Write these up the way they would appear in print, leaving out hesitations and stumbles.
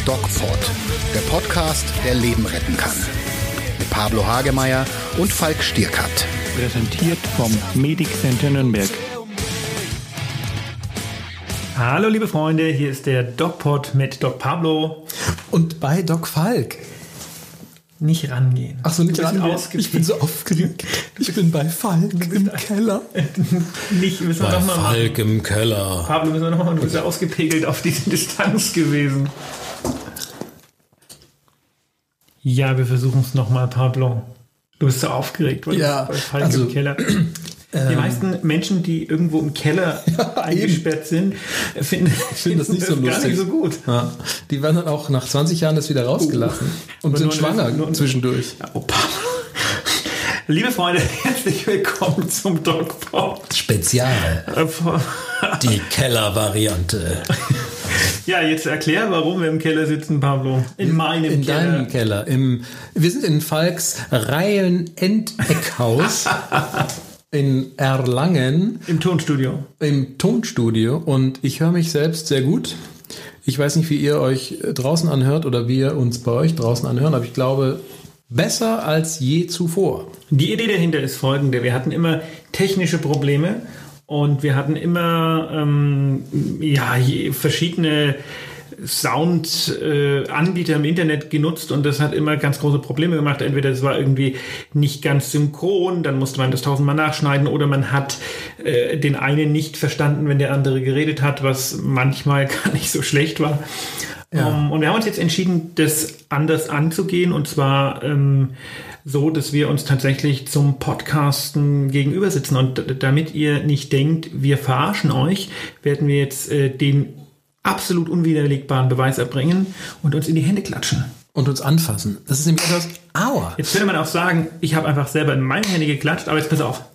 DocPod, der Podcast, der Leben retten kann. Mit Pablo Hagemeyer und Falk Stierkat. Präsentiert vom Medic Center Nürnberg. Hallo liebe Freunde, hier ist der DocPod mit Doc Pablo. Und bei Doc Falk. Nicht rangehen. Ach so, nicht rangehen. Ich bin so aufgeregt. Ich bin bei Falk im Keller. Nicht, müssen wir bei noch mal Falk machen. Im Keller. Pablo, müssen wir noch mal. Du bist ja ausgepegelt auf diese Distanz gewesen. Ja, wir versuchen es noch mal, Pablo. Du bist so aufgeregt, weil ja, bei Falk im Keller. Die meisten Menschen, die irgendwo im Keller eingesperrt sind, finden das nicht so lustig. Gar nicht so gut. Ja. Die werden dann auch nach 20 Jahren das wieder rausgelassen und sind schwanger zwischendurch. Ja, Opa. Liebe Freunde, herzlich willkommen zum DocPod. Spezial. Die Keller-Variante. Ja, jetzt erklär, warum wir im Keller sitzen, Pablo. In meinem Keller. In deinem Keller. Wir sind in Falks Reihen-Endeckhaus. In Erlangen. Im Tonstudio. Im Tonstudio. Und ich höre mich selbst sehr gut. Ich weiß nicht, wie ihr euch draußen anhört oder wir uns bei euch draußen anhören, aber ich glaube, besser als je zuvor. Die Idee dahinter ist folgende. Wir hatten immer technische Probleme und wir hatten immer verschiedene Sound-Anbieter im Internet genutzt und das hat immer ganz große Probleme gemacht. Entweder es war irgendwie nicht ganz synchron, dann musste man das 1000-mal nachschneiden oder man hat den einen nicht verstanden, wenn der andere geredet hat, was manchmal gar nicht so schlecht war. Ja. Und wir haben uns jetzt entschieden, das anders anzugehen und zwar so, dass wir uns tatsächlich zum Podcasten gegenüber sitzen und damit ihr nicht denkt, wir verarschen euch, werden wir jetzt den absolut unwiderlegbaren Beweis erbringen und uns in die Hände klatschen. Und uns anfassen. Das ist nämlich etwas... Aua! Jetzt könnte man auch sagen, ich habe einfach selber in meine Hände geklatscht, aber jetzt pass auf.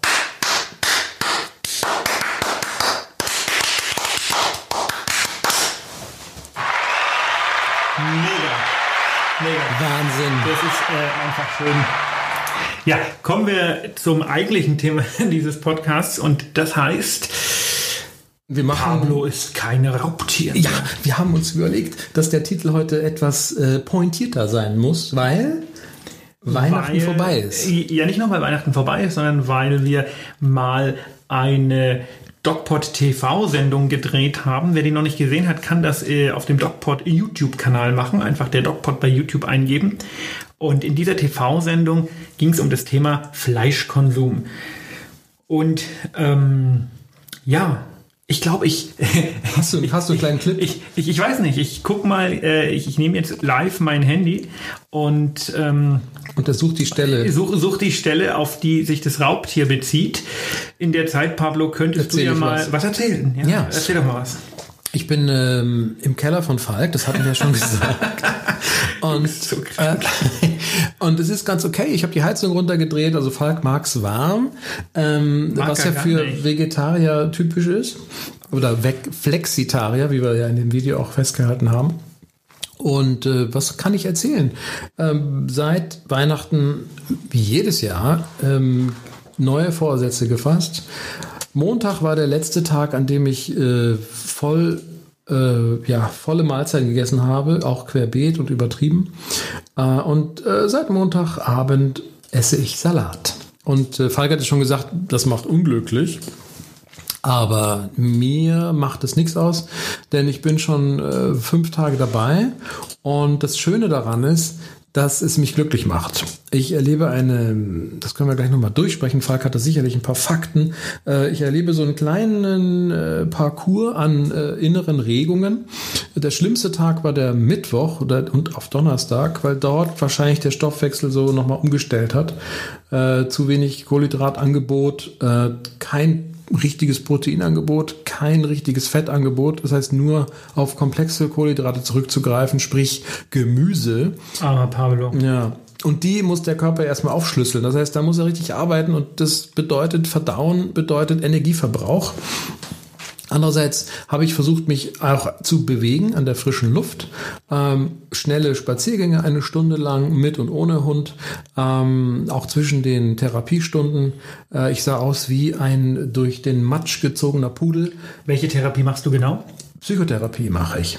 Mega. Wahnsinn. Das ist einfach schön. Ja, kommen wir zum eigentlichen Thema dieses Podcasts und das heißt... Pablo ist kein Raubtier. Ja, wir haben uns überlegt, dass der Titel heute etwas pointierter sein muss, weil Weihnachten vorbei ist. Ja, nicht nur weil Weihnachten vorbei ist, sondern weil wir mal eine DocPod TV-Sendung gedreht haben. Wer die noch nicht gesehen hat, kann das auf dem DocPod YouTube-Kanal machen. Einfach der DocPod bei YouTube eingeben. Und in dieser TV-Sendung ging es um das Thema Fleischkonsum. Und ich glaube, Hast du einen kleinen Clip? Ich weiß nicht. Ich guck mal, ich nehme jetzt live mein Handy und untersuch die Stelle. Such die Stelle, auf die sich das Raubtier bezieht. In der Zeit, Pablo, könntest du ja mal was erzählen. Ja. Erzähl doch mal was. Ich bin im Keller von Falk, das hatten wir ja schon gesagt. Und es ist ganz okay. Ich habe die Heizung runtergedreht, also Falk mag's warm, was ja für Vegetarier typisch ist. Oder Flexitarier, wie wir ja in dem Video auch festgehalten haben. Und was kann ich erzählen? Seit Weihnachten, wie jedes Jahr, neue Vorsätze gefasst. Montag war der letzte Tag, an dem ich volle Mahlzeit gegessen habe, auch querbeet und übertrieben. Und seit Montagabend esse ich Salat. Und Falk hat es schon gesagt, das macht unglücklich. Aber mir macht es nichts aus, denn ich bin schon 5 Tage dabei. Und das Schöne daran ist, dass es mich glücklich macht. Ich erlebe das können wir gleich nochmal durchsprechen, Falk hat da sicherlich ein paar Fakten. Ich erlebe so einen kleinen Parcours an inneren Regungen. Der schlimmste Tag war der Mittwoch und auf Donnerstag, weil dort wahrscheinlich der Stoffwechsel so nochmal umgestellt hat. Zu wenig Kohlenhydratangebot, kein richtiges Proteinangebot, kein richtiges Fettangebot. Das heißt, nur auf komplexe Kohlenhydrate zurückzugreifen, sprich Gemüse. Aber Pablo. Ja. Und die muss der Körper erstmal aufschlüsseln. Das heißt, da muss er richtig arbeiten und das bedeutet Verdauen, bedeutet Energieverbrauch. Andererseits habe ich versucht, mich auch zu bewegen an der frischen Luft. Schnelle Spaziergänge 1 Stunde lang mit und ohne Hund. Auch zwischen den Therapiestunden. Ich sah aus wie ein durch den Matsch gezogener Pudel. Welche Therapie machst du genau? Psychotherapie mache ich.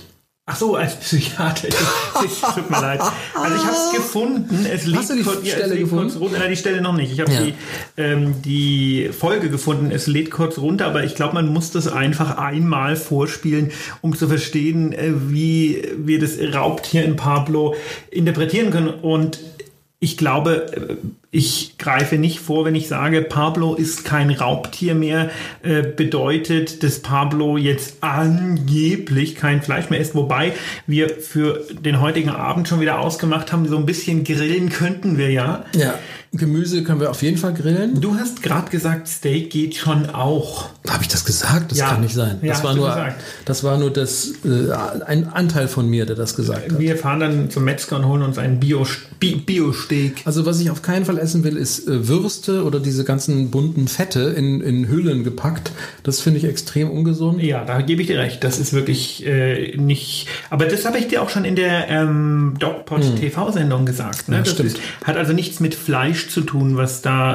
Ach so, als Psychiater. Tut mir leid. Also ich habe es gefunden. Hast du die Stelle gefunden? Nein, die Stelle noch nicht. Ich habe die Folge gefunden. Es lädt kurz runter, aber ich glaube, man muss das einfach einmal vorspielen, um zu verstehen, wie wir das Raubtier in Pablo interpretieren können. Und ich glaube, ich greife nicht vor, wenn ich sage, Pablo ist kein Raubtier mehr, bedeutet, dass Pablo jetzt angeblich kein Fleisch mehr isst, wobei wir für den heutigen Abend schon wieder ausgemacht haben, so ein bisschen grillen könnten wir ja. Ja, Gemüse können wir auf jeden Fall grillen. Du hast gerade gesagt, Steak geht schon auch. Habe ich das gesagt? Das kann nicht sein. Das war nur ein Anteil von mir, der das gesagt hat. Wir fahren dann zum Metzger und holen uns einen Bio-Steak. Also was ich auf keinen Fall essen will, ist Würste oder diese ganzen bunten Fette in Hüllen gepackt. Das finde ich extrem ungesund. Ja, da gebe ich dir recht. Das ist wirklich nicht... Aber das habe ich dir auch schon in der DocPod TV-Sendung gesagt. Ne? Ja, das stimmt. Hat also nichts mit Fleisch zu tun, was da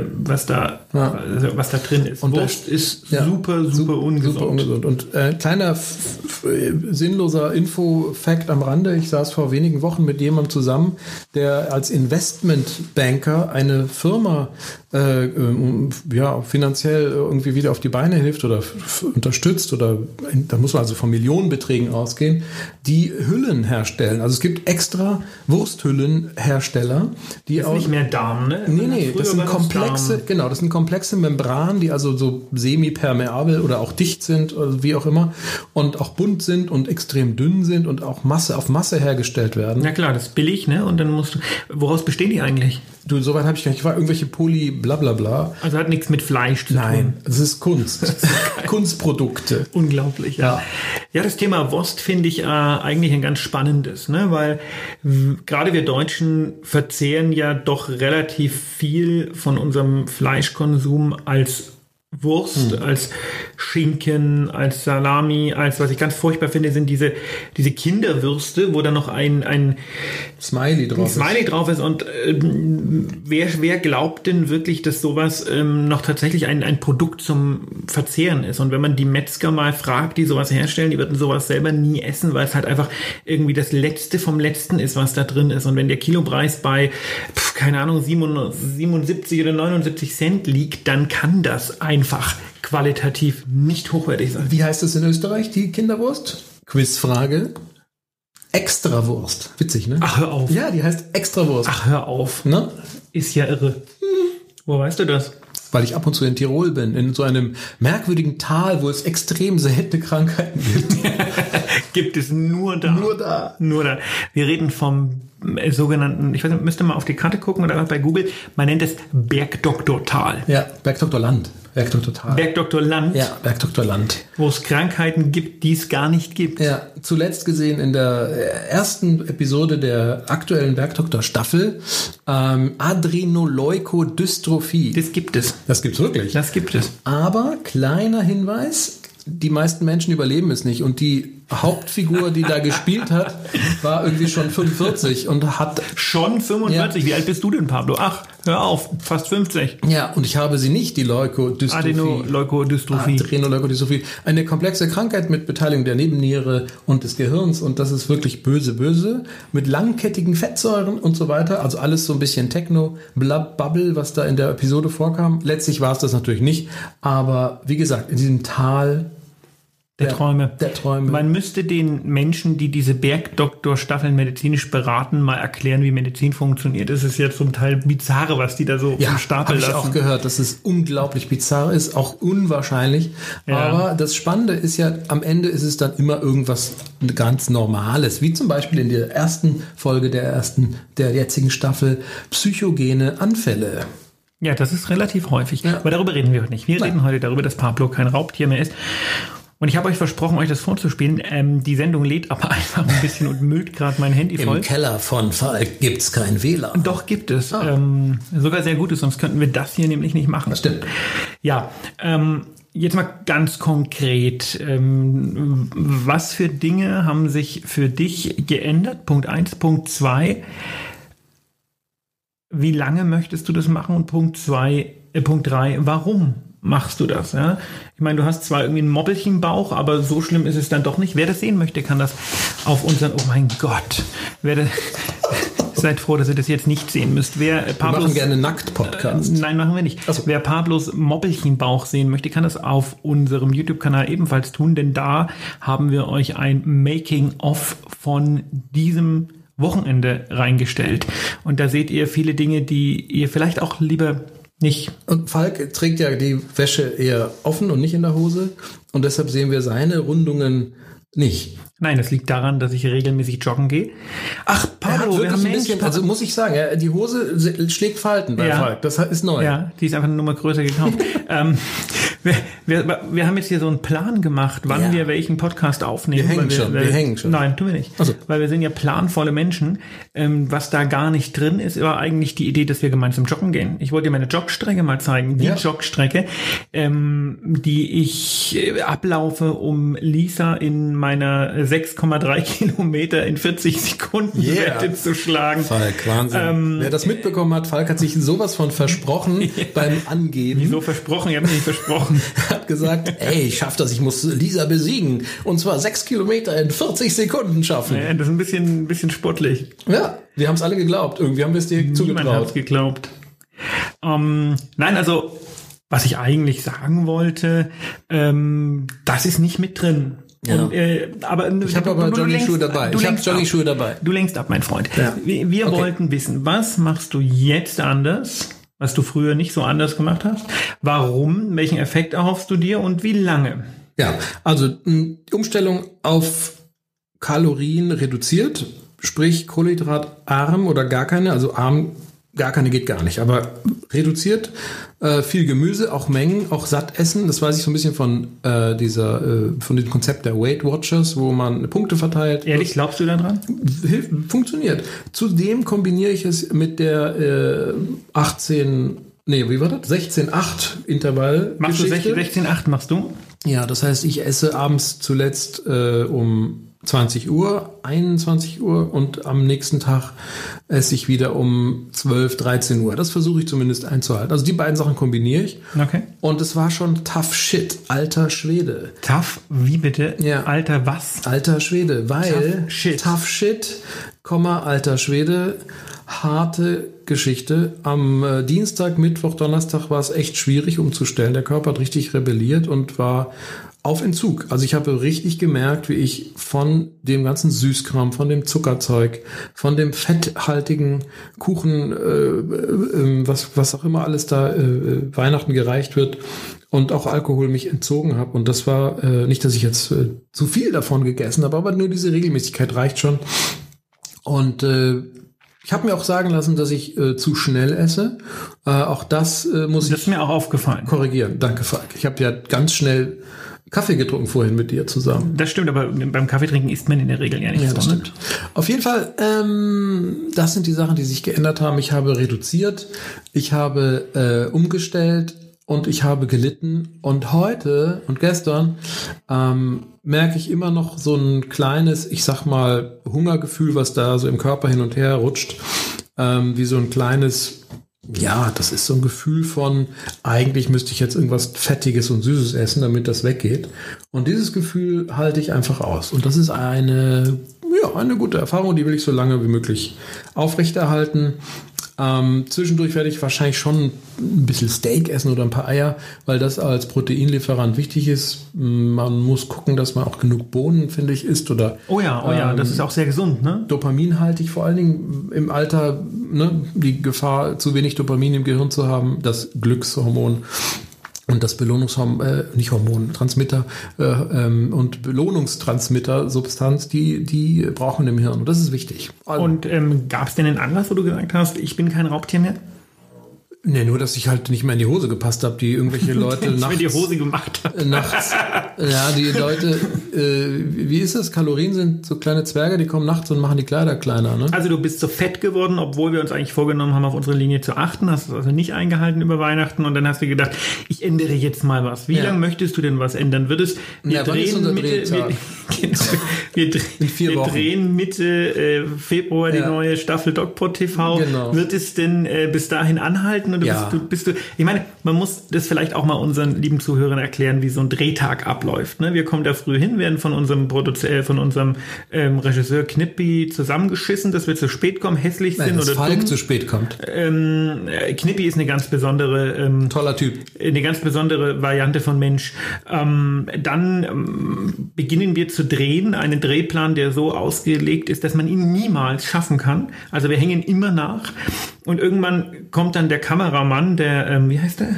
drin ist. Und Wurst ist super ungesund. Super ungesund. Und kleiner sinnloser Info-Fact am Rande. Ich saß vor wenigen Wochen mit jemandem zusammen, der als Investmentbanker eine Firma finanziell irgendwie wieder auf die Beine hilft oder unterstützt, oder da muss man also von Millionenbeträgen ausgehen, die Hüllen herstellen. Also es gibt extra Wursthüllenhersteller, die das ist nicht mehr Darm, ne? Nee, das sind komplexe Membranen, die also so semi-permeabel oder auch dicht sind oder wie auch immer und auch bunt sind und extrem dünn sind und auch auf Masse hergestellt werden. Na klar, das ist billig, ne? Und dann woraus bestehen die eigentlich? Du, soweit habe ich gar nicht. Ich war irgendwelche Poly blablabla. Also hat nichts mit Fleisch zu tun. Nein, es ist Kunst. Kunstprodukte. Unglaublich, ja. Ja, das Thema Wurst finde ich eigentlich ein ganz spannendes, ne? Weil gerade wir Deutschen verzehren ja doch relativ viel von unserem Fleischkonsum als Wurst, als Schinken, als Salami, als, was ich ganz furchtbar finde, sind diese Kinderwürste, wo dann noch ein Smiley drauf ist. Und wer glaubt denn wirklich, dass sowas noch tatsächlich ein Produkt zum Verzehren ist? Und wenn man die Metzger mal fragt, die sowas herstellen, die würden sowas selber nie essen, weil es halt einfach irgendwie das Letzte vom Letzten ist, was da drin ist. Und wenn der Kilopreis bei, keine Ahnung, 77 oder 79 Cent liegt, dann kann das einfach qualitativ nicht hochwertig sein. Wie heißt es in Österreich, die Kinderwurst? Quizfrage. Extrawurst. Witzig, ne? Ach, hör auf. Ja, die heißt Extrawurst. Ach, hör auf. Ne? Ist ja irre. Wo weißt du das? Weil ich ab und zu in Tirol bin, in so einem merkwürdigen Tal, wo es extrem seltene Krankheiten gibt. Gibt es nur da. Nur da. Wir reden vom sogenannten, ich weiß nicht, müsste mal auf die Karte gucken oder bei Google, man nennt es Bergdoktortal. Ja, Bergdoktorland. Bergdoktorland. Ja, Bergdoktorland. Wo es Krankheiten gibt, die es gar nicht gibt. Ja, zuletzt gesehen in der ersten Episode der aktuellen Bergdoktor-Staffel Adrenoleukodystrophie. Das gibt es. Das gibt's wirklich? Das gibt es. Aber kleiner Hinweis, die meisten Menschen überleben es nicht und die Hauptfigur, die da gespielt hat, war irgendwie schon 45 und hat... Schon 45? Ja. Wie alt bist du denn, Pablo? Ach, hör auf, fast 50. Ja, und ich habe sie nicht, die Adrenoleukodystrophie. Eine komplexe Krankheit mit Beteiligung der Nebenniere und des Gehirns, und das ist wirklich böse, mit langkettigen Fettsäuren und so weiter. Also alles so ein bisschen Techno-Bubble, was da in der Episode vorkam. Letztlich war es das natürlich nicht, aber wie gesagt, in diesem Tal der Träume. Man müsste den Menschen, die diese Bergdoktor-Staffeln medizinisch beraten, mal erklären, wie Medizin funktioniert. Es ist ja zum Teil bizarre, was die da so vom Stapel lassen. Ja, habe ich auch gehört, dass es unglaublich bizarr ist, auch unwahrscheinlich. Ja. Aber das Spannende ist ja, am Ende ist es dann immer irgendwas ganz Normales, wie zum Beispiel in der ersten Folge der jetzigen Staffel psychogene Anfälle. Ja, das ist relativ häufig. Ja. Aber darüber reden wir heute nicht. Wir reden heute darüber, dass Pablo kein Raubtier mehr ist. Und ich habe euch versprochen, euch das vorzuspielen. Die Sendung lädt aber einfach ein bisschen und müllt gerade mein Handy voll. Im Keller von Falk gibt's kein WLAN. Doch, gibt es. Sogar sehr gutes, sonst könnten wir das hier nämlich nicht machen. Das stimmt. Ja, jetzt mal ganz konkret. Was für Dinge haben sich für dich geändert? Punkt 1. Punkt 2. Wie lange möchtest du das machen? Und Punkt 3. Warum machst du das? Ja? Ich meine, du hast zwar irgendwie einen Mobbelchenbauch, aber so schlimm ist es dann doch nicht. Wer das sehen möchte, kann das auf unseren, oh mein Gott, seid froh, dass ihr das jetzt nicht sehen müsst. Wir machen gerne Nackt-Podcast. Nein, machen wir nicht. So. Wer Pablos Mobbelchenbauch sehen möchte, kann das auf unserem YouTube-Kanal ebenfalls tun, denn da haben wir euch ein Making-of von diesem Wochenende reingestellt. Und da seht ihr viele Dinge, die ihr vielleicht auch lieber nicht. Und Falk trägt ja die Wäsche eher offen und nicht in der Hose. Und deshalb sehen wir seine Rundungen nicht. Nein, das liegt daran, dass ich regelmäßig joggen gehe. Ach, Pablo, wir haben ein bisschen, also muss ich sagen, ja, die Hose schlägt Falten bei Falk. Das ist neu. Ja, die ist einfach eine Nummer größer gekauft. Wir haben jetzt hier so einen Plan gemacht, wann wir welchen Podcast aufnehmen. Wir hängen schon. Nein, tun wir nicht. Also. Weil wir sind ja planvolle Menschen. Was da gar nicht drin ist, war eigentlich die Idee, dass wir gemeinsam joggen gehen. Ich wollte dir meine Jogstrecke mal zeigen. Die Jogstrecke, die ich ablaufe, um Lisa in meiner 6,3 Kilometer in 40 Sekunden Wette zu schlagen. Falk, Wahnsinn. Wer das mitbekommen hat, Falk hat sich sowas von versprochen beim Angeben. Wieso versprochen? Ich habe nicht versprochen. Er hat gesagt, ich schaff das, ich muss Lisa besiegen. Und zwar 6 Kilometer in 40 Sekunden schaffen. Ja, das ist ein bisschen sportlich. Ja, wir haben es alle geglaubt. Irgendwie haben wir es dir zugetraut. Niemand hat es geglaubt. Nein, also, was ich eigentlich sagen wollte, das ist nicht mit drin. Ja. Und, ich habe aber Jogging-Schuhe dabei. Du lenkst ab, mein Freund. Ja. Wir wollten wissen, was machst du jetzt anders, was du früher nicht so anders gemacht hast? Warum? Welchen Effekt erhoffst du dir und wie lange? Ja, also Umstellung auf Kalorien reduziert, sprich kohlenhydratarm oder gar keine, also arm, gar keine geht gar nicht, aber reduziert, viel Gemüse, auch Mengen, auch satt essen. Das weiß ich so ein bisschen von von dem Konzept der Weight Watchers, wo man Punkte verteilt. Ehrlich, glaubst du daran? Funktioniert. Zudem kombiniere ich es mit der 16-8 Intervall. Machst du 16-8, machst du? Ja, das heißt, ich esse abends zuletzt um 20 Uhr, 21 Uhr und am nächsten Tag esse ich wieder um 12, 13 Uhr. Das versuche ich zumindest einzuhalten. Also die beiden Sachen kombiniere ich. Okay. Und es war schon tough shit, alter Schwede. Tough? Wie bitte? Ja. Alter was? Alter Schwede, weil tough shit, alter Schwede, harte Geschichte. Am Dienstag, Mittwoch, Donnerstag war es echt schwierig umzustellen. Der Körper hat richtig rebelliert und war auf Entzug. Also ich habe richtig gemerkt, wie ich von dem ganzen Süßkram, von dem Zuckerzeug, von dem fetthaltigen Kuchen, was auch immer alles da Weihnachten gereicht wird und auch Alkohol mich entzogen habe. Und das war nicht, dass ich jetzt zu viel davon gegessen habe, aber nur diese Regelmäßigkeit reicht schon. Und ich habe mir auch sagen lassen, dass ich zu schnell esse. Auch das muss das ist mir auch aufgefallen. Korrigieren. Danke, Falk. Ich habe ja ganz schnell Kaffee getrunken vorhin mit dir zusammen. Das stimmt, aber beim Kaffeetrinken isst man in der Regel ja nicht. Ja, das stimmt. Auf jeden Fall, das sind die Sachen, die sich geändert haben. Ich habe reduziert, ich habe umgestellt und ich habe gelitten. Und heute und gestern merke ich immer noch so ein kleines, ich sag mal, Hungergefühl, was da so im Körper hin und her rutscht. Wie so ein kleines... Ja, das ist so ein Gefühl von, eigentlich müsste ich jetzt irgendwas Fettiges und Süßes essen, damit das weggeht. Und dieses Gefühl halte ich einfach aus. Und das ist eine gute Erfahrung, die will ich so lange wie möglich aufrechterhalten. Zwischendurch werde ich wahrscheinlich schon ein bisschen Steak essen oder ein paar Eier, weil das als Proteinlieferant wichtig ist. Man muss gucken, dass man auch genug Bohnen, finde ich, isst. Oder, oh ja, das ist auch sehr gesund, ne? Dopaminhaltig, vor allen Dingen im Alter, ne, die Gefahr, zu wenig Dopamin im Gehirn zu haben, das Glückshormon. Und das Transmitter und Belohnungstransmitter-Substanz, die brauchen im Hirn. Und das ist wichtig. Und gab es denn einen Anlass, wo du gesagt hast, ich bin kein Raubtier mehr? Nee, nur, dass ich halt nicht mehr in die Hose gepasst habe, die irgendwelche Leute nachts... die Hose gemacht hat. Nachts, ja, die Leute, wie ist das? Kalorien sind so kleine Zwerge, die kommen nachts und machen die Kleider kleiner, ne? Also du bist so fett geworden, obwohl wir uns eigentlich vorgenommen haben, auf unsere Linie zu achten, hast es also nicht eingehalten über Weihnachten und dann hast du gedacht, ich ändere jetzt mal was. Wie lange möchtest du denn was ändern? Wir drehen Mitte Februar die neue Staffel DocPod TV. Genau. Wird es denn bis dahin anhalten und bist du. Ich meine, man muss das vielleicht auch mal unseren lieben Zuhörern erklären, wie so ein Drehtag abläuft. Ne? Wir kommen da früh hin, werden von unserem Regisseur Knippi zusammengeschissen, dass wir zu spät kommen, hässlich sind dass oder Falk dumm. zu spät kommt. Knippi ist eine ganz besondere, toller Typ, eine ganz besondere Variante von Mensch. Dann beginnen wir zu drehen, einen Drehplan, der so ausgelegt ist, dass man ihn niemals schaffen kann. Also wir hängen immer nach und irgendwann kommt dann der Kameramann, der, wie heißt der?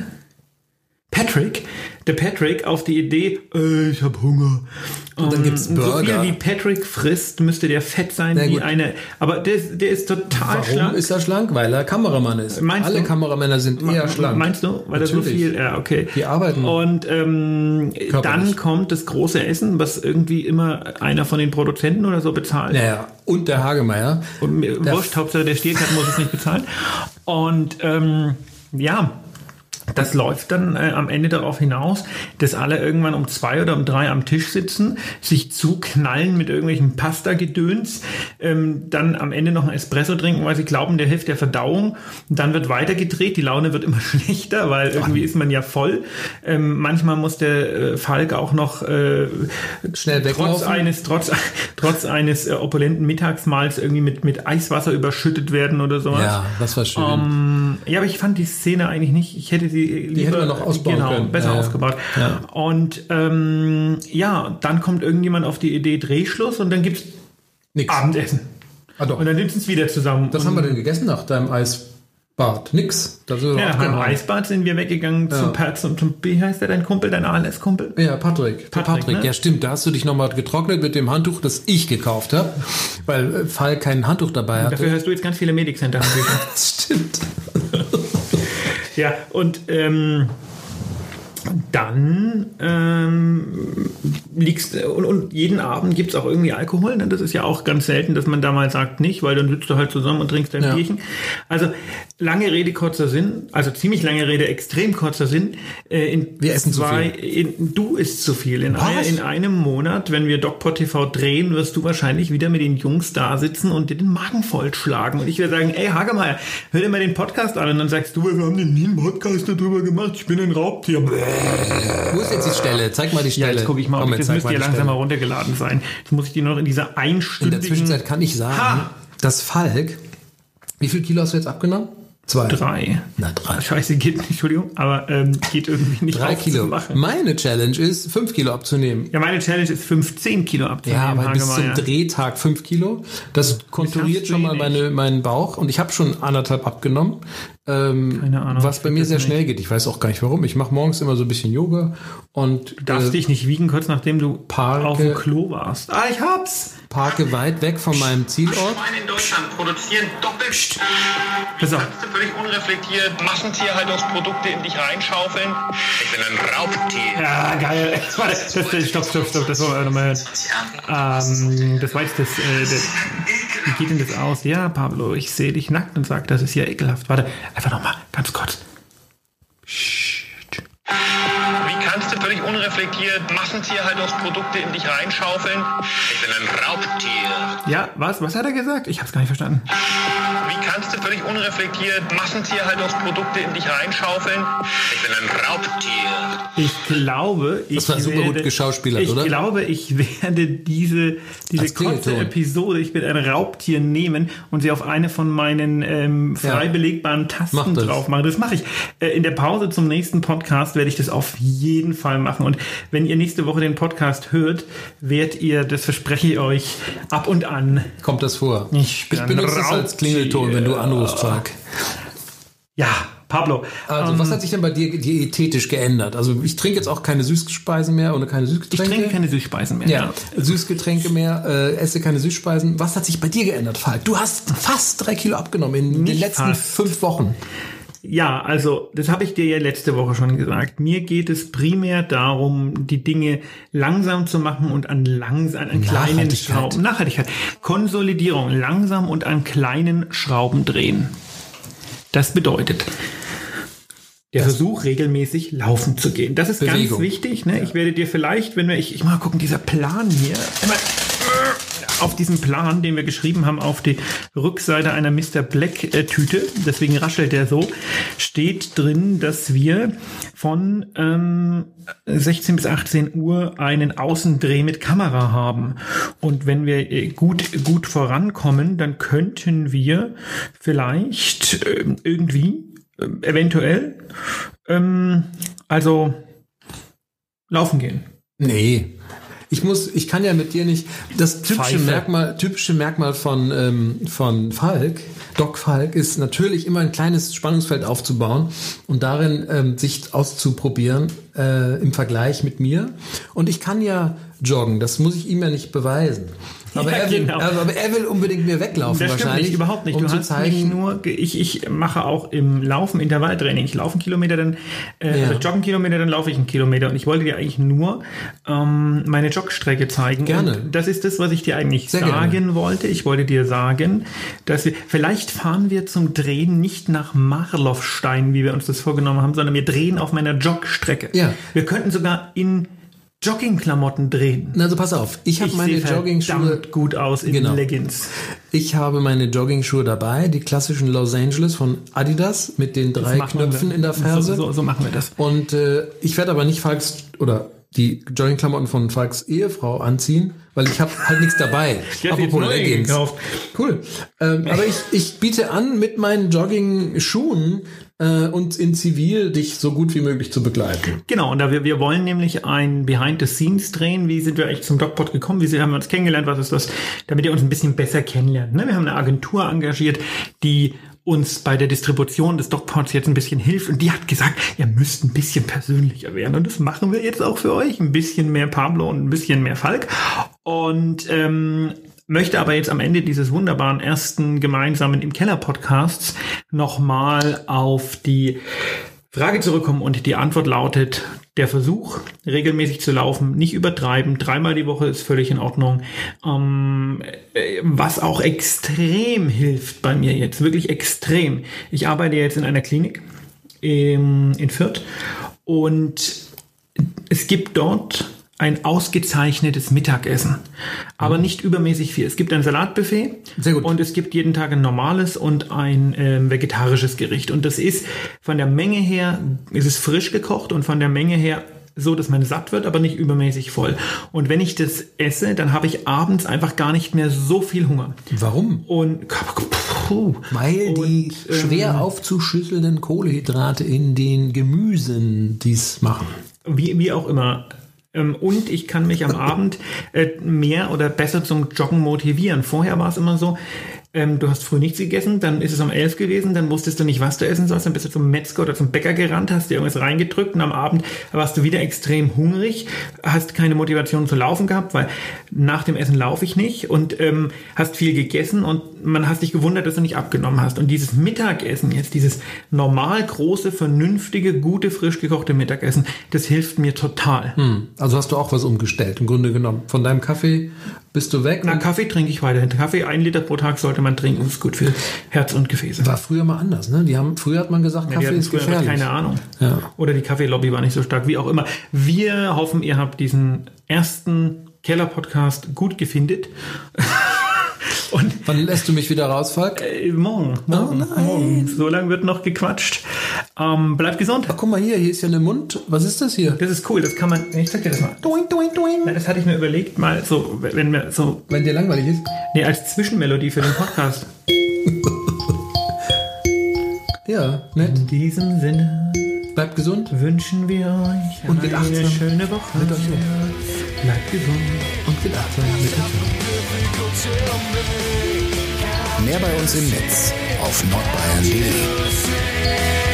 Der Patrick auf die Idee, ich habe Hunger. Und dann gibt's Burger. So viel wie Patrick frisst, müsste der fett sein wie eine. Aber der ist total schlank. Warum ist er schlank? Weil er Kameramann ist. Alle Kameramänner sind eher schlank. Meinst du? Weil er so viel. Ja, okay. Die arbeiten. Und dann kommt das große Essen, was irgendwie immer einer von den Produzenten oder so bezahlt. Ja. Und der Hagemeyer. Und wurscht, Hauptsache der Stierkat muss es nicht bezahlen. Und das läuft dann am Ende darauf hinaus, dass alle irgendwann um 2 oder um 3 am Tisch sitzen, sich zuknallen mit irgendwelchen Pasta-Gedöns, dann am Ende noch ein Espresso trinken, weil sie glauben, der hilft der Verdauung. Und dann wird weitergedreht, die Laune wird immer schlechter, weil irgendwie ist man ja voll. Manchmal muss der Falk auch noch schnell weglaufen. Trotz eines opulenten Mittagsmahls irgendwie mit Eiswasser überschüttet werden oder sowas. Ja, das war schön. Aber ich fand die Szene eigentlich nicht, ich hätte die hätten wir noch ausbauen können. Besser aufgebaut. Ja. Und dann kommt irgendjemand auf die Idee Drehschluss und dann gibt's Abendessen. Und dann nimmst du es wieder zusammen. Was haben wir denn gegessen nach deinem Eisbad? Nix. Nach dem Eisbad sind wir weggegangen zum wie heißt der, dein Kumpel, dein ALS-Kumpel? Ja, Patrick. Ne? Ja, stimmt. Da hast du dich nochmal getrocknet mit dem Handtuch, das ich gekauft habe, weil Falk kein Handtuch dabei hatte. Dafür hast du jetzt ganz viele Medic-Center-Handtücher. Stimmt. Ja, und dann liegst und jeden Abend gibt's auch irgendwie Alkohol. Ne? Das ist ja auch ganz selten, dass man da mal sagt nicht, weil dann sitzt du halt zusammen und trinkst dein Bierchen. Also lange Rede, kurzer Sinn, also ziemlich lange Rede, extrem kurzer Sinn. Wir essen zu viel. Du isst zu viel. In einem Monat, wenn wir DocPod TV drehen, wirst du wahrscheinlich wieder mit den Jungs da sitzen und dir den Magen vollschlagen. Und ich werde sagen, ey Hagemeyer, hör dir mal den Podcast an. Und dann sagst du, wir haben nie einen Podcast darüber gemacht, ich bin ein Raubtier. Wo ist jetzt die Stelle? Zeig mal die Stelle. Ja, jetzt gucke ich mal, das müsste ja langsam mal runtergeladen sein. Jetzt muss ich die noch in dieser einstündigen... In der Zwischenzeit kann ich sagen, dass Falk... Wie viel Kilo hast du jetzt abgenommen? 2. 3. Na, 3. Scheiße, geht nicht, Entschuldigung, aber geht irgendwie nicht 3 Kilo. Meine Challenge ist, 5 Kilo abzunehmen. Ja, meine Challenge ist 15 Kilo abzunehmen. Ja, aber bis zum Drehtag 5 Kilo. Das konturiert schon mal meinen Bauch und ich habe schon 1,5 abgenommen. Keine Ahnung. Was bei mir sehr schnell geht. Ich weiß auch gar nicht warum. Ich mache morgens immer so ein bisschen Yoga und... Du darfst dich nicht wiegen, kurz nachdem du auf dem Klo warst. Ich hab's! Parke weit weg von meinem Zielort. Schweine in Deutschland produzieren doppelt. Pass auf. Kannst du völlig unreflektiert Massentierhaltungsprodukte in dich reinschaufeln? Ich bin ein Raubtier. Ja, geil. Stopp. Das wollen wir nochmal hören. Das war jetzt das... wie geht denn das aus? Ja, Pablo, ich sehe dich nackt und sag, das ist ja ekelhaft. Warte, einfach nochmal, ganz kurz. Wie kannst du völlig unreflektiert Massentierhaltungsprodukte in dich reinschaufeln? Ich bin ein Raubtier. Ja, was? Was hat er gesagt? Ich hab's gar nicht verstanden. Wie kannst du völlig unreflektiert Massentierhaltungsprodukte in dich reinschaufeln? Ich bin ein Raubtier. Ich glaube, das war super gut geschauspielert, oder? Ich glaube, ich werde diese kurze Episode, ich werde ein Raubtier nehmen und sie auf eine von meinen frei belegbaren Tasten drauf machen. Das mache ich. In der Pause zum nächsten Podcast werde ich das auf jeden Fall machen. Und wenn ihr nächste Woche den Podcast hört, werdet ihr, das verspreche ich euch, ab und an. Kommt das vor? Ich benutze es als Klingelton, wenn du anrufst, Frank. Ja, Pablo. Also, was hat sich denn bei dir diätetisch geändert? Also, ich trinke jetzt auch keine Süßspeisen mehr oder keine Süßgetränke. Ich trinke keine Süßspeisen mehr. Ja, Süßgetränke mehr, esse keine Süßspeisen. Was hat sich bei dir geändert, Falk? Du hast fast 3 Kilo abgenommen in den letzten 5 Wochen. Ja, also das habe ich dir ja letzte Woche schon gesagt. Mir geht es primär darum, die Dinge langsam zu machen und an kleinen Schrauben. Nachhaltigkeit. Konsolidierung. Langsam und an kleinen Schrauben drehen. Das bedeutet der Versuch, regelmäßig laufen zu gehen. Das ist Bewegung. Ganz wichtig. Ne? Ja. Ich werde dir vielleicht, wenn wir, ich mal gucken, dieser Plan hier. auf diesem Plan, den wir geschrieben haben, auf die Rückseite einer Mr. Black Tüte, deswegen raschelt der so, steht drin, dass wir von 16 bis 18 Uhr einen Außendreh mit Kamera haben. Und wenn wir gut vorankommen, dann könnten wir vielleicht eventuell laufen gehen. Nee. Ich kann ja mit dir nicht, das typische Merkmal von Falk, Doc Falk, ist natürlich immer ein kleines Spannungsfeld aufzubauen und darin sich auszuprobieren im Vergleich mit mir. Und ich kann ja joggen, das muss ich ihm ja nicht beweisen. Aber, ja, aber er will unbedingt mir weglaufen. Das wahrscheinlich. Stimmt nicht, überhaupt nicht. Um du zu hast zeigen, nicht nur, ich mache auch im Laufen Intervalltraining. Ich laufe einen Kilometer, dann jogge einen Kilometer, dann laufe ich einen Kilometer. Und ich wollte dir eigentlich nur meine Jogstrecke zeigen. Gerne. Und das ist das, was ich dir eigentlich sagen wollte. Ich wollte dir sagen, dass vielleicht fahren wir zum Drehen nicht nach Marloffstein, wie wir uns das vorgenommen haben, sondern wir drehen auf meiner Jogstrecke. Ja. Wir könnten sogar in Joggingklamotten drehen. Also pass auf, ich habe meine Joggingschuhe gut aus in Leggings. Ich habe meine Joggingschuhe dabei, die klassischen Los Angeles von Adidas mit den 3 Knöpfen in der Ferse. So machen wir das. Und ich werde aber nicht die Joggingklamotten von Falks Ehefrau anziehen, weil ich habe halt nichts dabei. Apropos Leggings. Cool. Aber ich biete an, mit meinen Jogging-Schuhen und in Zivil dich so gut wie möglich zu begleiten. Genau, und wir wollen nämlich ein Behind the Scenes drehen. Wie sind wir eigentlich zum DocPod gekommen? Wie haben wir uns kennengelernt? Was ist das? Damit ihr uns ein bisschen besser kennenlernt. Ne? Wir haben eine Agentur engagiert, die uns bei der Distribution des DocPods jetzt ein bisschen hilft. Und die hat gesagt, ihr müsst ein bisschen persönlicher werden. Und das machen wir jetzt auch für euch. Ein bisschen mehr Pablo und ein bisschen mehr Falk. Und möchte aber jetzt am Ende dieses wunderbaren ersten gemeinsamen Im Keller Podcasts nochmal auf die Frage zurückkommen. Und die Antwort lautet, der Versuch, regelmäßig zu laufen, nicht übertreiben, 3-mal die Woche ist völlig in Ordnung. Was auch extrem hilft bei mir jetzt, wirklich extrem. Ich arbeite jetzt in einer Klinik in Fürth und es gibt dort ein ausgezeichnetes Mittagessen, aber nicht übermäßig viel. Es gibt ein Salatbuffet. Sehr gut. Und es gibt jeden Tag ein normales und ein vegetarisches Gericht. Und das ist von der Menge her, ist es frisch gekocht und von der Menge her so, dass man satt wird, aber nicht übermäßig voll. Und wenn ich das esse, dann habe ich abends einfach gar nicht mehr so viel Hunger. Warum? Weil die schwer aufzuschüsselnden Kohlenhydrate in den Gemüsen dies machen. Wie auch immer. Und ich kann mich am Abend mehr oder besser zum Joggen motivieren. Vorher war es immer so, du hast früh nichts gegessen, dann ist es um 11 gewesen, dann wusstest du nicht, was du essen sollst, dann bist du zum Metzger oder zum Bäcker gerannt, hast dir irgendwas reingedrückt und am Abend warst du wieder extrem hungrig, hast keine Motivation zu laufen gehabt, weil nach dem Essen laufe ich nicht und hast viel gegessen und man hast dich gewundert, dass du nicht abgenommen hast. Und dieses Mittagessen jetzt, dieses normal große, vernünftige, gute, frisch gekochte Mittagessen, das hilft mir total. Also hast du auch was umgestellt, im Grunde genommen. Von deinem Kaffee bist du weg? Na, Kaffee trinke ich weiterhin. Kaffee, 1 Liter pro Tag sollte man trinken. Das ist gut für Herz und Gefäße. War früher mal anders, ne? Früher hat man gesagt, Kaffee ist gefährlich. Keine Ahnung. Ja. Oder die Kaffeelobby war nicht so stark, wie auch immer. Wir hoffen, ihr habt diesen ersten Keller-Podcast gut gefindet. Und wann lässt du mich wieder raus, Falk? Morgen. So lange wird noch gequatscht. Bleib gesund. Ach, guck mal hier ist ja eine Mund. Was ist das hier? Das ist cool, das kann man. Ich zeig dir das mal. Na, das hatte ich mir überlegt, mal so, wenn dir langweilig ist? Nee, als Zwischenmelodie für den Podcast. Ja, nett. In diesem Sinne. Bleibt gesund. Wünschen wir euch und eine schöne Woche. Mit euch. Bleibt gesund. Und mit achtsam mit euch. Mehr bei uns im Netz auf nordbayern.de.